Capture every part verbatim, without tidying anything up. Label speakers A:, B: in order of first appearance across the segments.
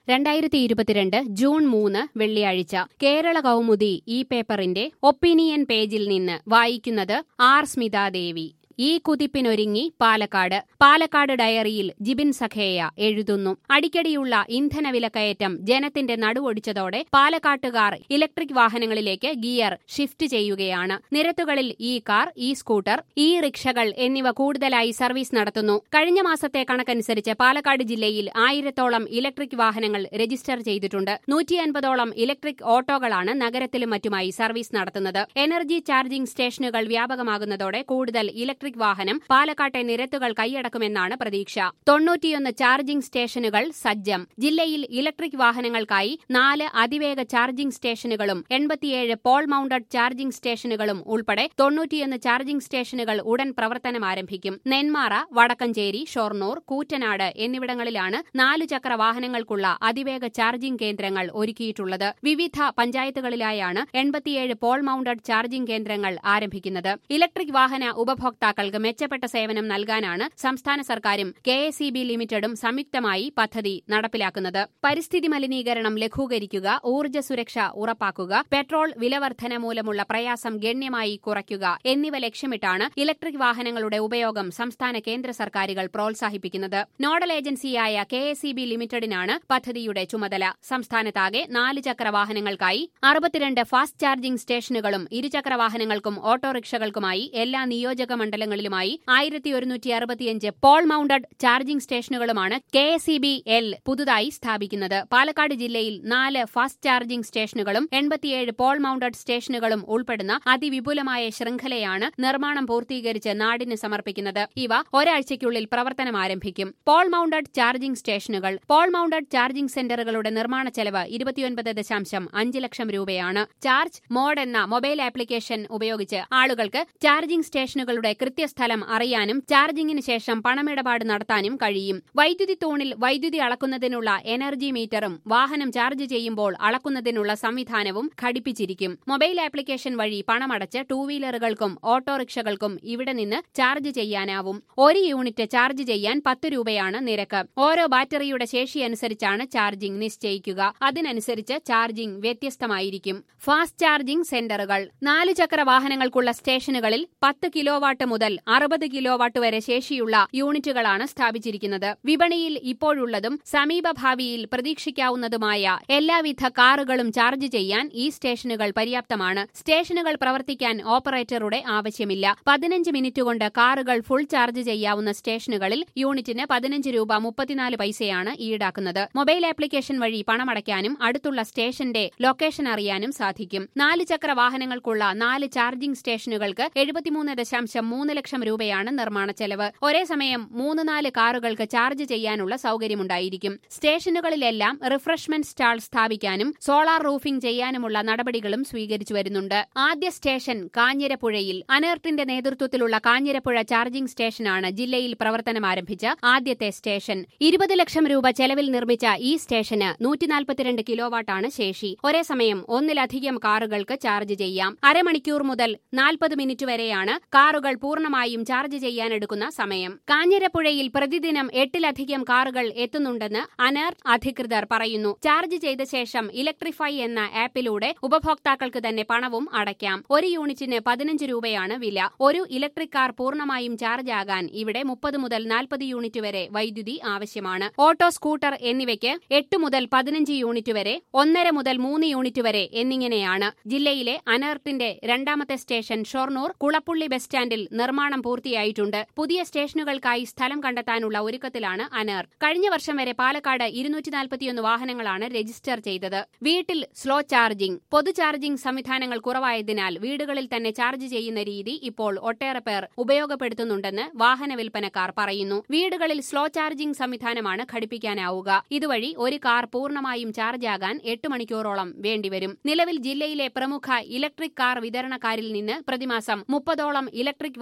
A: രണ്ടായിരത്തി ഇരുപത്തിരണ്ട് ജൂൺ മൂന്ന് വെള്ളിയാഴ്ച കേരള കൗമുദി ഈ പേപ്പറിന്റെ ഒപ്പീനിയൻ പേജിൽ നിന്ന് വായിക്കുന്നത് ആർ സ്മിതാദേവി. ഈ കുതിപ്പിനൊരുങ്ങി പാലക്കാട്. പാലക്കാട് ഡയറിയിൽ ജിബിൻ സഖേയ എഴുതുന്നു. അടിക്കടിയുള്ള ഇന്ധനവിലക്കയറ്റം ജനത്തിന്റെ നടുവൊടിച്ചതോടെ പാലക്കാട്ടുകാർ ഇലക്ട്രിക് വാഹനങ്ങളിലേക്ക് ഗിയർ ഷിഫ്റ്റ് ചെയ്യുകയാണ്. നിരത്തുകളിൽ ഈ കാർ, ഈ സ്കൂട്ടർ, ഈ റിക്ഷകൾ എന്നിവ കൂടുതലായി സർവീസ് നടത്തുന്നു. കഴിഞ്ഞ മാസത്തെ കണക്കനുസരിച്ച് പാലക്കാട് ജില്ലയിൽ ആയിരത്തോളം ഇലക്ട്രിക് വാഹനങ്ങൾ രജിസ്റ്റർ ചെയ്തിട്ടുണ്ട്. നൂറ്റി അൻപതോളം ഇലക്ട്രിക് ഓട്ടോകളാണ് നഗരത്തിലും മറ്റുമായി സർവീസ് നടത്തുന്നത്. എനർജി ചാർജിംഗ് സ്റ്റേഷനുകൾ വ്യാപകമാകുന്നതോടെ കൂടുതൽ ഇലക്ട്രിക് വാഹനം പാലക്കാട്ടെ നിരത്തുകൾ കൈയടക്കുമെന്നാണ് പ്രതീക്ഷ. തൊണ്ണൂറ്റിയൊന്ന് ചാർജിംഗ് സ്റ്റേഷനുകൾ സജ്ജം. ജില്ലയിൽ ഇലക്ട്രിക് വാഹനങ്ങൾക്കായി നാല് അതിവേഗ ചാർജിംഗ് സ്റ്റേഷനുകളും എൺപത്തിയേഴ് പോൾ മൌണ്ടഡ് ചാർജിംഗ് സ്റ്റേഷനുകളും ഉൾപ്പെടെ തൊണ്ണൂറ്റിയൊന്ന് ചാർജിംഗ് സ്റ്റേഷനുകൾ ഉടൻ പ്രവർത്തനം ആരംഭിക്കും. നെന്മാറ, വടക്കഞ്ചേരി, ഷൊർണൂർ, കൂറ്റനാട് എന്നിവിടങ്ങളിലാണ് നാലുചക്ര വാഹനങ്ങൾക്കുള്ള അതിവേഗ ചാർജിംഗ് കേന്ദ്രങ്ങൾ ഒരുക്കിയിട്ടുള്ളത്. വിവിധ പഞ്ചായത്തുകളിലായാണ് എൺപത്തിയേഴ് പോൾ മൌണ്ടഡ് ചാർജിംഗ് കേന്ദ്രങ്ങൾ ആരംഭിക്കുന്നത്. ഇലക്ട്രിക് വാഹന ഉപഭോക്താക്കൾക്ക് മെച്ചപ്പെട്ട സേവനം നൽകാനാണ് സംസ്ഥാന സർക്കാരും കെ എസ് ഇ ബി ലിമിറ്റഡും സംയുക്തമായി പദ്ധതി നടപ്പിലാക്കുന്നത്. പരിസ്ഥിതി മലിനീകരണം ലഘൂകരിക്കുക, ഊർജ്ജ സുരക്ഷ ഉറപ്പാക്കുക, പെട്രോൾ വിലവർധന മൂലമുള്ള പ്രയാസം ഗണ്യമായി കുറയ്ക്കുക എന്നിവ ലക്ഷ്യമിട്ടാണ് ഇലക്ട്രിക് വാഹനങ്ങളുടെ ഉപയോഗം സംസ്ഥാന കേന്ദ്ര സർക്കാരുകൾ പ്രോത്സാഹിപ്പിക്കുന്നത്. നോഡൽ ഏജൻസിയായ കെ എസ് ഇ ബി ലിമിറ്റഡിനാണ് പദ്ധതിയുടെ ചുമതല. സംസ്ഥാനത്താകെ നാല് ചക്ര വാഹനങ്ങൾക്കായി അറുപത്തിരണ്ട് ഫാസ്റ്റ് ചാർജിംഗ് സ്റ്റേഷനുകളും ഇരുചക്ര വാഹനങ്ങൾക്കും ഓട്ടോറിക്ഷകൾക്കുമായി എല്ലാ നിയോജക മണ്ഡലങ്ങളിലുമായി ആയിരത്തി ഒരുന്നൂറ്റി അറുപത്തിയഞ്ച് പോൾ മൌണ്ടഡ് ചാർജിംഗ് സ്റ്റേഷനുകളുമാണ് K S E B L പുതുതായി സ്ഥാപിക്കുന്നത്. പാലക്കാട് ജില്ലയിൽ നാല് ഫാസ്റ്റ് ചാർജിംഗ് സ്റ്റേഷനുകളും എൺപത്തിയേഴ് പോൾ മൌണ്ടഡ് സ്റ്റേഷനുകളും ഉൾപ്പെടുന്ന അതിവിപുലമായ ശൃംഖലയാണ് നിർമ്മാണം പൂർത്തീകരിച്ച് നാടിന് സമർപ്പിക്കുന്നത്. ഇവ ഒരാഴ്ചയ്ക്കുള്ളിൽ പ്രവർത്തനം ആരംഭിക്കും. പോൾ മൌണ്ടഡ് ചാർജിംഗ് സ്റ്റേഷനുകൾ. പോൾ മൌണ്ടഡ് ചാർജിംഗ് സെന്ററുകളുടെ നിർമ്മാണ ചെലവ് ഇരുപത്തിയൊൻപത് ദശാംശം അഞ്ച് ലക്ഷം രൂപയാണ്. ചാർജ് മോഡ് എന്ന മൊബൈൽ ആപ്ലിക്കേഷൻ ഉപയോഗിച്ച് ആളുകൾക്ക് ചാർജിംഗ് സ്റ്റേഷനുകളുടെ കൃത്യസ്ഥലം അറിയാനും ചാർജിംഗിന് ശേഷം പണമിടപാട് നടത്താനും കഴിയും. വൈദ്യുതി തൂണിൽ വൈദ്യുതി അളക്കുന്നതിനുള്ള എനർജി മീറ്ററും വാഹനം ചാർജ് ചെയ്യുമ്പോൾ അളക്കുന്നതിനുള്ള സംവിധാനവും ഘടിപ്പിച്ചിരിക്കും. മൊബൈൽ ആപ്ലിക്കേഷൻ വഴി പണമടച്ച് ടൂ വീലറുകൾക്കും ഓട്ടോറിക്ഷകൾക്കും ഇവിടെ നിന്ന് ചാർജ് ചെയ്യാനാവും. ഒരു യൂണിറ്റ് ചാർജ് ചെയ്യാൻ പത്ത് രൂപയാണ് നിരക്ക്. ഓരോ ബാറ്ററിയുടെ ശേഷിയനുസരിച്ചാണ് ചാർജിംഗ് നിശ്ചയിക്കുക. അതിനനുസരിച്ച് ചാർജിംഗ് വ്യത്യസ്തമായിരിക്കും. ഫാസ്റ്റ് ചാർജിംഗ് സെന്ററുകൾ. നാലുചക്ര വാഹനങ്ങൾക്കുള്ള സ്റ്റേഷനുകളിൽ പത്ത് കിലോവാട്ട് മുതൽ അറുപത് കിലോവാട്ട് വരെ ശേഷിയുള്ള യൂണിറ്റുകളാണ് സ്ഥാപിച്ചിരിക്കുന്നത്. വിപണിയിൽ ഇപ്പോഴുള്ളതും സമീപഭാവിയിൽ പ്രതീക്ഷിക്കാവുന്നതുമായ എല്ലാവിധ കാറുകളും ചാർജ് ചെയ്യാൻ ഈ സ്റ്റേഷനുകൾ പര്യാപ്തമാണ്. സ്റ്റേഷനുകൾ പ്രവർത്തിക്കാൻ ഓപ്പറേറ്ററുടെ ആവശ്യമില്ല. പതിനഞ്ച് മിനിറ്റ് കൊണ്ട് കാറുകൾ ഫുൾ ചാർജ് ചെയ്യാവുന്ന സ്റ്റേഷനുകളിൽ യൂണിറ്റിന് പതിനഞ്ച് രൂപ മുപ്പത്തിനാല് പൈസയാണ് ഈടാക്കുന്നത്. മൊബൈൽ ആപ്ലിക്കേഷൻ വഴി പണമടയ്ക്കാനും അടുത്തുള്ള സ്റ്റേഷന്റെ ലൊക്കേഷൻ അറിയാനും സാധിക്കും. നാല് ചക്ര വാഹനങ്ങൾക്കുള്ള നാല് ചാർജിംഗ് സ്റ്റേഷനുകൾക്ക് എഴുപത്തിമൂന്ന് ദശാംശം മൂന്ന് ലക്ഷം രൂപയാണ് നിർമ്മാണ ചെലവ്. ഒരേ സമയം മൂന്ന് നാല് കാറുകൾക്ക് ചാർജ് ചെയ്യാനുള്ള സൌകര്യമുണ്ടായിരിക്കും. സ്റ്റേഷനുകളിലെല്ലാം റിഫ്രഷ്മെന്റ് സ്റ്റാൾ സ്ഥാപിക്കാനും സോളാർ റൂഫിംഗ് ചെയ്യാനുമുള്ള നടപടികളും സ്വീകരിച്ചു വരുന്നുണ്ട്. ആദ്യ സ്റ്റേഷൻ കാഞ്ഞിരപ്പുഴയിൽ. അനേർട്ടിന്റെ നേതൃത്വത്തിലുള്ള കാഞ്ഞിരപ്പുഴ ചാർജിംഗ് സ്റ്റേഷനാണ് ജില്ലയിൽ പ്രവർത്തനം ആരംഭിച്ച ആദ്യത്തെ സ്റ്റേഷൻ. ഇരുപത് ലക്ഷം രൂപ ചെലവിൽ നിർമ്മിച്ച ഈ സ്റ്റേഷന് നൂറ്റി നാൽപ്പത്തിരണ്ട് കിലോവാട്ടാണ് ശേഷി. ഒരേ സമയം ഒന്നിലധികം കാറുകൾക്ക് ചാർജ് ചെയ്യാം. അരമണിക്കൂർ മുതൽ നാൽപ്പത് മിനിറ്റ് വരെയാണ് കാറുകൾ പൂർണ്ണമായും ചാർജ് ചെയ്യാനെടുക്കുന്ന സമയം. കാഞ്ഞിരപ്പുഴയിൽ പ്രതിദിനം എട്ടിലധികം കാറുകൾ എത്തുന്നുണ്ടെന്ന് അനേർട്ട് അധികൃതർ പറയുന്നു. ചാർജ് ചെയ്ത ശേഷം ഇലക്ട്രിഫൈ എന്ന ആപ്പിലൂടെ ഉപഭോക്താക്കൾക്ക് തന്നെ പണവും അടയ്ക്കാം. ഒരു യൂണിറ്റിന് പതിനഞ്ച് രൂപയാണ് വില. ഒരു ഇലക്ട്രിക് കാർ പൂർണ്ണമായും ചാർജ് ആകാൻ ഇവിടെ മുപ്പത് മുതൽ നാൽപ്പത് യൂണിറ്റ് വരെ വൈദ്യുതി ആവശ്യമാണ്. ഓട്ടോ, സ്കൂട്ടർ എന്നിവയ്ക്ക് എട്ട് മുതൽ പതിനഞ്ച് യൂണിറ്റ് വരെ, ഒന്നര മുതൽ മൂന്ന് യൂണിറ്റ് വരെ എന്നിങ്ങനെയാണ്. ജില്ലയിലെ അനേർട്ടിന്റെ രണ്ടാമത്തെ സ്റ്റേഷൻ ഷൊർണൂർ കുളപ്പുള്ളി ബസ് സ്റ്റാൻഡിൽ നിർമ്മാണം പൂർത്തിയായിട്ടുണ്ട്. പുതിയ സ്റ്റേഷനുകൾക്കായി സ്ഥലം കണ്ടെത്താനുള്ള ഒരുക്കത്തിലാണ് അനേർട്ട്. കഴിഞ്ഞ വർഷം വരെ പാലക്കാട് ഇരുന്നൂറ്റി നാൽപ്പത്തിയൊന്ന് വാഹനങ്ങളാണ് രജിസ്റ്റർ ചെയ്തത്. വീട്ടിൽ സ്ലോ ചാർജിംഗ്. പൊതു ചാർജിംഗ് സംവിധാനങ്ങൾ കുറവായതിനാൽ വീടുകളിൽ തന്നെ ചാർജ് ചെയ്യുന്ന രീതി ഇപ്പോൾ ഒട്ടേറെ പേർ ഉപയോഗപ്പെടുത്തുന്നുണ്ടെന്ന് വാഹന വിൽപ്പനക്കാർ പറയുന്നു. വീടുകളിൽ സ്ലോ ചാർജിംഗ് സംവിധാനമാണ് ഘടിപ്പിക്കാനാവുക. ഇതുവഴി ഒരു കാർ പൂർണ്ണമായും ചാർജ് ആകാൻ എട്ട് മണിക്കൂറോളം വേണ്ടിവരും. നിലവിൽ ജില്ലയിലെ പ്രമുഖ ഇലക്ട്രിക് കാർ വിതരണക്കാരിൽ നിന്ന് പ്രതിമാസം മുപ്പതോളം ഇലക്ട്രിക്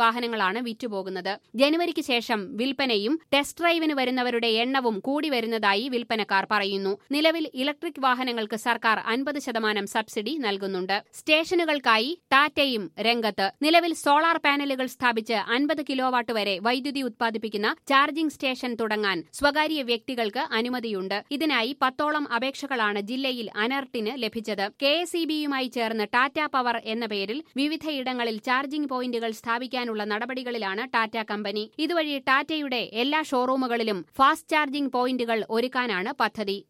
A: വാഹനങ്ങളാണ് വിറ്റുപോകുന്നത്. ജനുവരിക്ക് ശേഷം വിൽപ്പനയും ടെസ്റ്റ് ഡ്രൈവിന് വരുന്നവരുടെ എണ്ണവും കൂടി വരുന്നതായി വിൽപ്പനക്കാർ പറയുന്നു. നിലവിൽ ഇലക്ട്രിക് വാഹനങ്ങൾക്ക് സർക്കാർ അൻപത് ശതമാനം സബ്സിഡി നൽകുന്നുണ്ട്. സ്റ്റേഷനുകൾക്കായി ടാറ്റയും രംഗത്ത്. നിലവിൽ സോളാർ പാനലുകൾ സ്ഥാപിച്ച് അൻപത് കിലോവാട്ട് വരെ വൈദ്യുതി ഉത്പാദിപ്പിക്കുന്ന ചാർജിംഗ് സ്റ്റേഷൻ തുടങ്ങാൻ സ്വകാര്യ വ്യക്തികൾക്ക് അനുമതിയുണ്ട്. ഇതിനായി പത്തോളം അപേക്ഷകളാണ് ജില്ലയിൽ അനർട്ടിന് ലഭിച്ചത്. കെ എസ് ഇ ബിയുമായി ചേർന്ന് ടാറ്റ പവർ എന്ന പേരിൽ വിവിധയിടങ്ങളിൽ ചാർജിംഗ് പോയിന്റുകൾ സ്ഥാപിക്കാനുള്ള നടപടികളിലാണ് ടാറ്റ കമ്പനി. ഇതുവഴി ടാറ്റയുടെ എല്ലാ ഷോറൂമുകളിലും ഫാസ്റ്റ് ചാർജിംഗ് പോയിന്റുകൾ ഒരുക്കാനാണ് പദ്ധതി.